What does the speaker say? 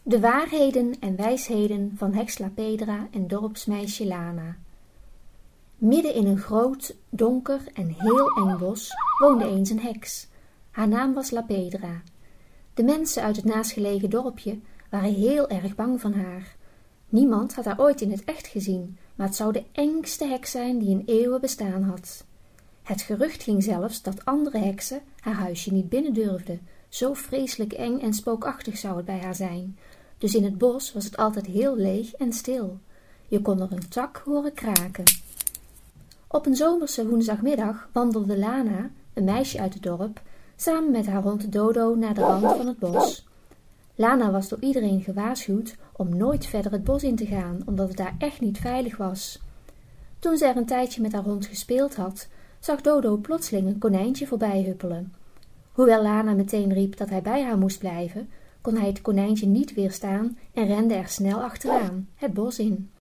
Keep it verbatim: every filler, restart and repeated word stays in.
De waarheden en wijsheden van heks Lapedra en dorpsmeisje Lana. Midden in een groot, donker en heel eng bos woonde eens een heks. Haar naam was Lapedra. De mensen uit het naastgelegen dorpje waren heel erg bang van haar. Niemand had haar ooit in het echt gezien, maar het zou de engste heks zijn die in eeuwen bestaan had. Het gerucht ging zelfs dat andere heksen haar huisje niet binnen durfden. Zo vreselijk eng en spookachtig zou het bij haar zijn. Dus in het bos was het altijd heel leeg en stil. Je kon er een tak horen kraken. Op een zomerse woensdagmiddag wandelde Lana, een meisje uit het dorp, samen met haar hond Dodo naar de rand van het bos. Lana was door iedereen gewaarschuwd om nooit verder het bos in te gaan, omdat het daar echt niet veilig was. Toen ze er een tijdje met haar hond gespeeld had, zag Dodo plotseling een konijntje voorbij huppelen. Hoewel Lana meteen riep dat hij bij haar moest blijven, kon hij het konijntje niet weerstaan en rende er snel achteraan, het bos in.